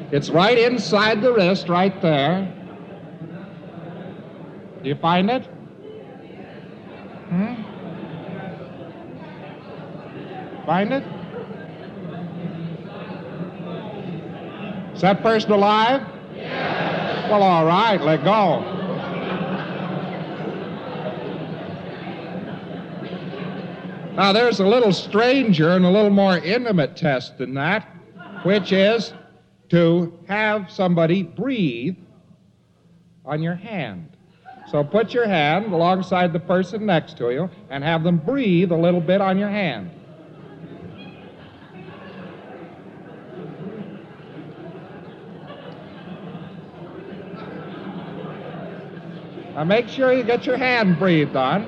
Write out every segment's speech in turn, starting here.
It's right inside the wrist, right there. Do you find it? Find it? Is that person alive? Yes. Well, all right, let go. Now, there's a little stranger and a little more intimate test than that, which is to have somebody breathe on your hand. So put your hand alongside the person next to you and have them breathe a little bit on your hand. Now make sure you get your hand breathed on.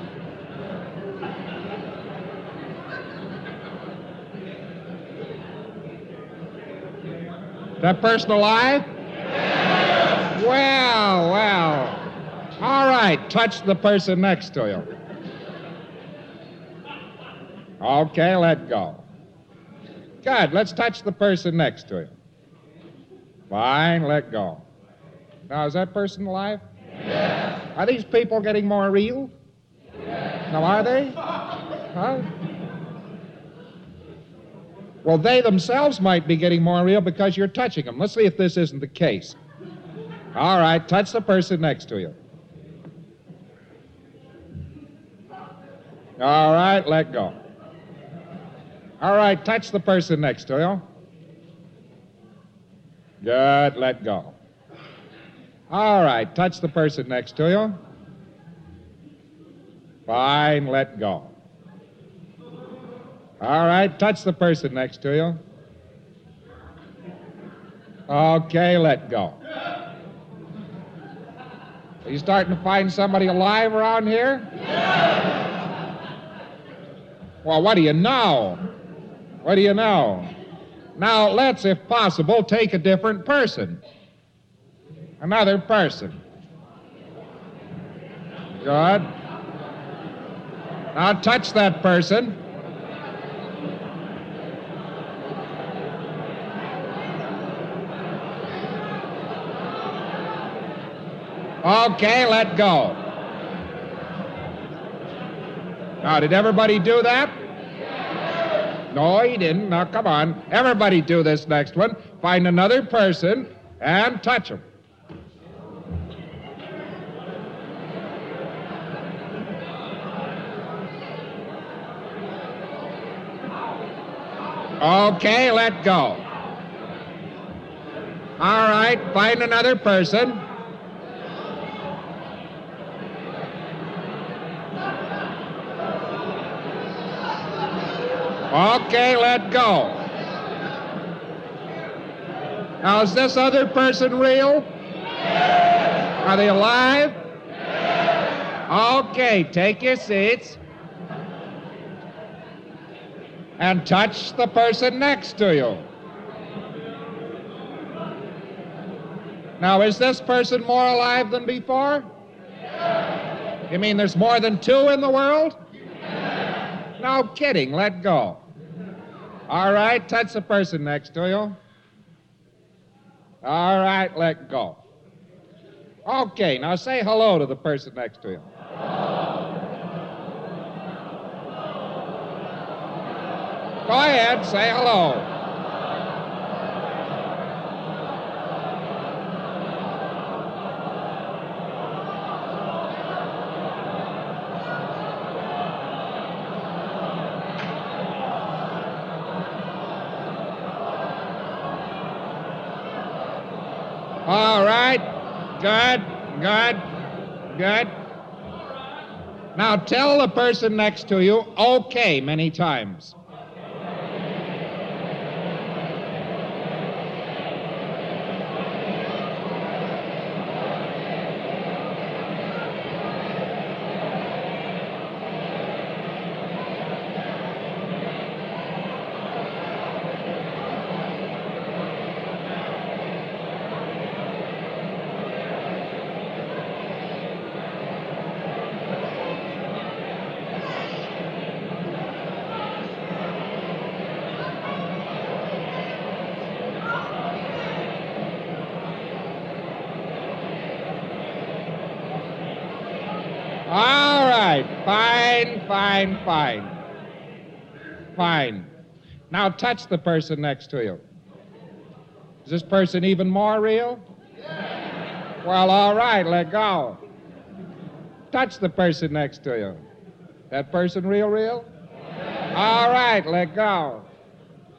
Is that person alive? Yes. Well. All right, touch the person next to you. Okay, let go. Good, let's touch the person next to you. Fine, let go. Now, is that person alive? Yes. Are these people getting more real? Yes. Now, are they? Huh? Well, they themselves might be getting more real because you're touching them. Let's see if this isn't the case. All right, touch the person next to you. All right, let go. All right, touch the person next to you. Good, let go. All right, touch the person next to you. Fine, let go. All right, touch the person next to you. Okay, let go. Are you starting to find somebody alive around here? Yes. Well, what do you know? What do you know? Now, let's, if possible, take a different person. Another person. Good. Now, touch that person. Okay, let go. Now, did everybody do that? No, he didn't. Now, come on. Everybody do this next one. Find another person and touch them. Okay, let go. All right, find another person. Okay, let go. Now, is this other person real? Yes. Are they alive? Yes. Okay, take your seats. And touch the person next to you. Now, is this person more alive than before? Yes. You mean there's more than two in the world? Yes. No kidding, let go. All right, touch the person next to you. All right, let go. Okay, now say hello to the person next to you. Go ahead, say hello. All right, good. Now tell the person next to you, okay, many times. All right. Fine, fine, fine. Fine. Now touch the person next to you. Is this person even more real? Well, all right, let go. Touch the person next to you. That person real? All right, let go.